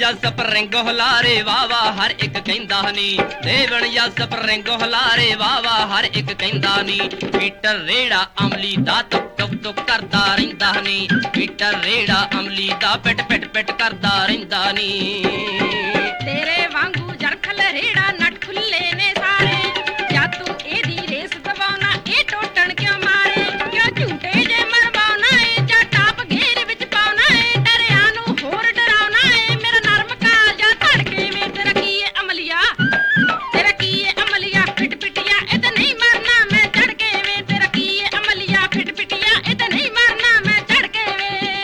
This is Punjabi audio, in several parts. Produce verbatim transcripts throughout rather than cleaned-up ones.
ਸਪਰਿੰਗ ਹੁਲਾਰੇ ਵਾਵਾ ਹਰ ਇੱਕ ਕਹਿੰਦਾ ਨੀ, ਦੇਵਣ ਜਾਂ ਸਪਰਿੰਗ ਹੁਲਾਰੇ ਵਾਵਾ ਹਰ ਇੱਕ ਕਹਿੰਦਾ ਨੀ। ਪੀਟਰ ਰੇੜਾ ਅਮਲੀ ਦਾ ਤੁਕ ਤੁਕ ਤੁਕ ਕਰਦਾ ਰਹਿੰਦਾ ਨੀ, ਪੀਟਰ ਰੇੜਾ ਅਮਲੀ ਦਾ ਪਿੱਟ ਪਿੱਟ ਪਿੱਟ ਕਰਦਾ ਰਹਿੰਦਾ ਨੀ। ਤੇਰੇ ਵਾਂਗੂ ਜਰਖਲ ਰੇੜਾ ਨੱਠ ਖੁੱਲੇ ਨੇ ਸਾਰੇ, ਜਾਂ ਤੂੰ ਇਹਦੀ ਰੇਸ ਦਵਾਉਣਾ ਇਹ ਟੋਟਣ ਕਿਉਂ ਮਾਰੇ, ਕਿਉਂ ਝੂਟੇ ਜੇ ਮਰਵਾਉਣਾ ਏ ਜਾਂ ਟਾਪ ਘੇਰ ਵਿੱਚ ਪਾਉਣਾ ਏ, ਡਰਿਆਂ ਨੂੰ ਹੋਰ ਡਰਾਉਣਾ ਏ। ਮੇਰਾ ਨਰਮ ਕਾਲਜਾ ਧੜਕੇ ਵੇ ਤੇਰਾ ਕੀ ਏ ਅਮਲੀਆ, ਤੇਰਾ ਕੀ ਏ ਅਮਲੀਆ ਫਿਟ ਪਿਟਿਆ ਇਹ ਤੇ ਨਹੀਂ ਮਰਨਾ ਮੈਂ ਚੜ ਕੇ ਵੇ, ਤੇਰਾ ਕੀ ਏ ਅਮਲੀਆ ਫਿਟ ਪਿਟਿਆ ਇਹ ਤੇ ਨਹੀਂ ਮਰਨਾ ਮੈਂ ਚੜ ਕੇ ਵੇ।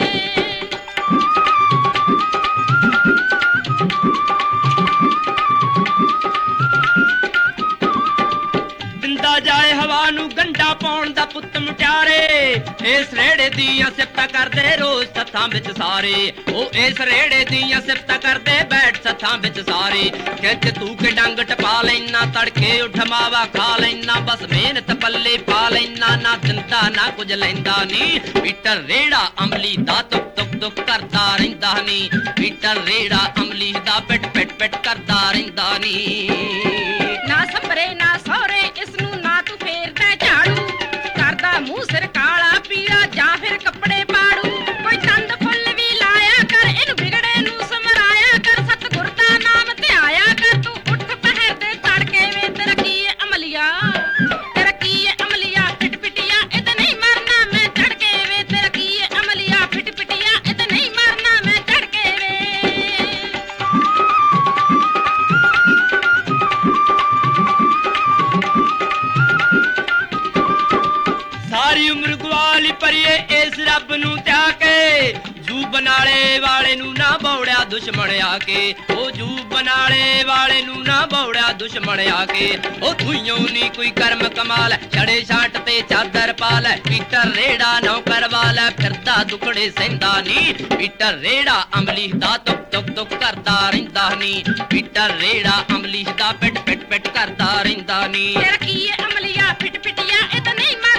ਦਿੰਦਾ ਜਾਏ ਹਵਾ ਨੂੰ ਗੰਡਾ ਪਾਉਣ ਦਾ ਪੁੱਤ ਮੁਟਿਆਰੇ, ਇਸ ਰੇੜੇ ਦੀਆਂ ਸਿਫਤਾਂ ਕਰਦੇ ਰੋਜ਼ ਸੱਥਾਂ ਵਿੱਚ ਸਾਰੇ, ਉਹ ਇਸ ਰੇੜੇ ਦੀਆਂ ਸਿਫਤਾਂ ਕਰਦੇ ਬੈਠ ਸੱਥਾਂ ਵਿੱਚ ਸਾਰੇ। ਖਿੱਚ ਤੂੰ ਕਿ ਡੰਗ ਟਪਾ ਲੈਨਾ, ਤੜਕੇ ਉੱਠ ਮਾਵਾ ਖਾ ਲੈਨਾ, ਬਸ ਮਿਹਨਤ ਪੱਲੇ ਪਾ ਲੈਨਾ, ਨਾ ਦਿੰਦਾ ਨਾ ਕੁਝ ਲੈਂਦਾ ਨੀ। ਪੀਟਰ ਰੇੜਾ ਅਮਲੀ ਦਾ ਤੁਕ ਤੁਕ ਤੁਕ ਕਰਦਾ ਰਹਿੰਦਾ ਨੀ, ਪੀਟਰ ਰੇੜਾ ਅਮਲੀ ਦਾ ਪਿੱਟ ਪਿੱਟ ਪਿੱਟ ਕਰਦਾ ਰਹਿੰਦਾ ਨੀ। ਨਾ ਸੰਭਰੇ ਨਾ ਸਹੁਰੇ ਇਸਨੂੰ ਨਾ ਤੂੰ ਫੇਰਦਾ ਝਾੜੂ, ਕਰਦਾ ਮੂੰਹ ਸਿਰ ਕਾਲਾ ਪੀਲਾ ਜਾਂ ਫਿਰ ਕੱਪੜੇ ਪਾੜੂ। ਕੋਈ ਚੰਦ ਫੁੱਲ ਵੀ ਲਾਇਆ ਕਰ ਇਹਨੂੰ ਵਿਗੜੇ ਨੂੰ ਸਮਰਾਇਆ ਕਰ, ਸਤਿਗੁਰ ਦਾ ਨਾਮ ਧਿਆਇਆ ਕਰ, ਤੂੰ ਉੱਠ ਪਹਿਰ ਦੇ ਤੜਕੇ ਵੇ ਤੇਰਾ ਕੀ ਏ ਅਮਲੀਆ, ਤੇਰਾ ਕੀ ਏ ਅਮਲੀਆ ਫਿਟ ਪਿਟਿਆ ਇਹ ਤੇ ਨਹੀਂ ਮਰਨਾ ਮੈਂ ਚੜ ਕੇ ਵੇ, ਤੇਰਾ ਕੀ ਏ ਅਮਲੀਆ ਫਿਟ ਪਿਟਿਆ ਇਹ ਤੇ ਨਹੀਂ ਮਰਨਾ ਮੈਂ ਚੜ ਕੇ ਵੇ। ਸਾਰੀ ਉਮਰ ਗਵਾਲੀ ਪਰੀਏ ਇਸ ਰੱਬ ਨੂੰ ਧਿਆ ਕੇ, ਜੂ ਬਨਾਲੇ ਵਾਲੇ ਨੂੰ ਨਾ ਬੌੜਿਆ ਦੁਸ਼ਮਣ ਆ ਕੇ, ਉਹ ਜੂ ਬਨਾਲੇ ਵਾਲੇ ਨੂੰ ਨਾ ਬੌੜਿਆ ਦੁਸ਼ਮਣ ਆ ਕੇ। ਉਹ ਤੂੰ ਨੀ ਕੋਈ ਕਰਮ ਕਮਾਲ ਛੜੇ ਛਾਂਟ ਤੇ ਚਾਦਰ ਪਾ ਲੈ, ਪੀਟਰ ਰੇੜਾ ਨੌਕਰ ਵਾਲਾ ਫਿਰਦਾ ਦੁਖੜੇ ਸਹਿੰਦਾ ਨੀ। ਪੀਟਰ ਰੇੜਾ ਅਮਲੀ ਦਾ ਤੁਕ ਤੁਕ ਤੁਕ ਕਰਦਾ ਰਹਿੰਦਾ ਨੀ, ਪੀਟਰ ਰੇੜਾ ਅਮਲੀ ਦਾ ਪਿੱਟ ਪਿੱਟ ਪਿੱਟ ਕਰਦਾ ਰਹਿੰਦਾ ਨੀ। ਤੇਰਾ ਕੀ ਏ ਅਮਲੀਆ ਫਿਟ ਪਿਟਿਆ ਇਹ ਤੇ ਨਹੀਂ ਮਰਨਾ